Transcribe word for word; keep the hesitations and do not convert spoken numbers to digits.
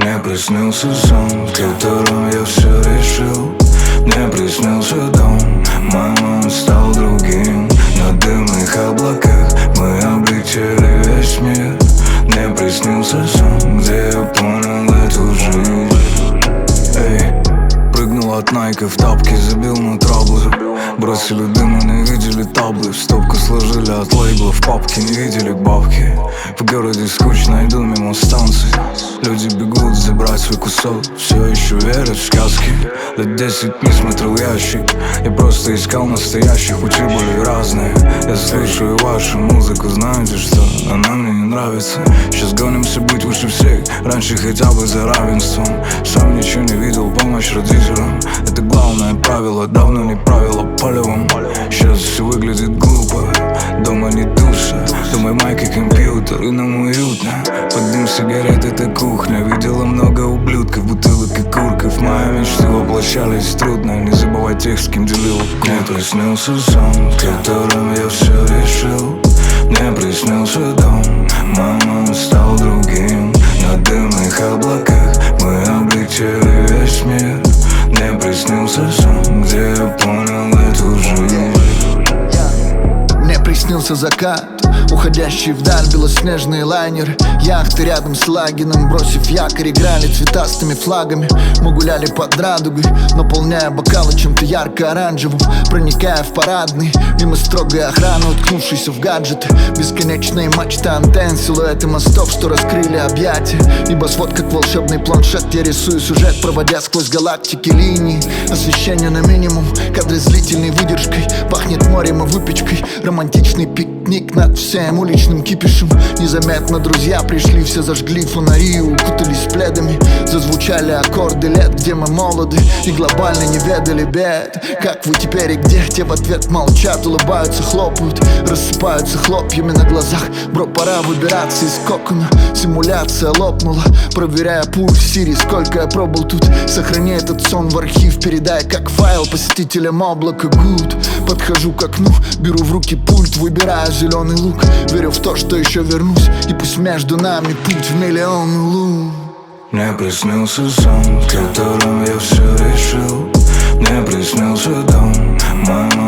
Мне приснился сон, в котором я все решил. Мне приснился дом, мой мама стал другим. На дымных облаках мы облетели весь мир. Мне приснился сон, где я понял эту жизнь. Эй, прыгнул от Найка в тапки, забил на траблы. Бросили дым и не видели таблы. В стопку сложили от лейблов папки, не видели бабки. В городе скучно, иду мимо станций. Люди бегут забрать свой кусок, все еще верят в сказки. Лет десять не смотрел ящик, я просто искал настоящих. Пути были разные, я слушаю вашу музыку. Знаете что, она мне не нравится. Сейчас гонимся быть выше всех, раньше хотя бы за равенством. Сам ничего не видел, помощь родителям. Это главное правило, давно не правило полевым. Сейчас все выглядит глупо, дома не душа. Думай, майк и компьютер, и нам уютно. Под дым сигарет это кухня. Видела много ублюдков, бутылок и курков. Мои мечты воплощались трудно. Не забывай тех, с кем делил. Мне приснился сон, в котором я все решил. Мне приснился дом, мой мама стал другим. На дымных облаках мы облетели весь мир. Мне приснился сон, где я понял эту жизнь. Мне приснился закат, уходящий вдаль белоснежные лайнеры. Яхты рядом с Лагином, бросив якорь, играли цветастыми флагами. Мы гуляли под радугой, наполняя бокалы чем-то ярко-оранжевым. Проникая в парадный, мимо строгой охраны, уткнувшейся в гаджеты. Бесконечные мачты антенн, силуэты мостов, что раскрыли объятия. Небосвод как волшебный планшет, я рисую сюжет, проводя сквозь галактики линии. Освещение на минимум, кадры с длительной выдержкой. Пахнет морем и выпечкой, романтичный пикник над всем уличным кипишем. Незаметно друзья пришли, все зажгли фонари, укутались пледами. Зазвучали аккорды лет, где мы молоды и глобально не ведали бед. Как вы теперь и где? Те в ответ молчат, улыбаются, хлопают, рассыпаются хлопьями на глазах. Бро, пора выбираться из кокона. Симуляция лопнула, проверяя пульс Сири, сколько я пробыл тут. Сохрани этот сон в архив, передай как файл посетителям облака. Good. Подхожу к окну, беру в руки пульт, выбираю зеленый лук. Верю в то, что еще вернусь, и пусть между нами путь в миллион лун. Мне приснился сон, в котором я все решил. Мне приснился дом, мама